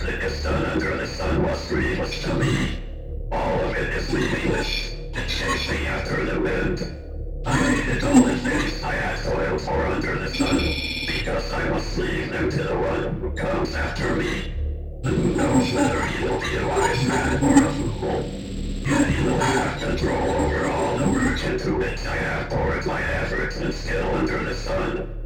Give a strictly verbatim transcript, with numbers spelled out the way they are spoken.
thickest done under the sun was grievous to me. All of it is meaningless. It chased me after the wind. I hated all the things I had toiled for under the sun, because I must leave them to the one who comes after me. Who knows whether he will be a wise man or a fool? Yet he will have control over all the work into which I have poured my efforts and skill under the sun.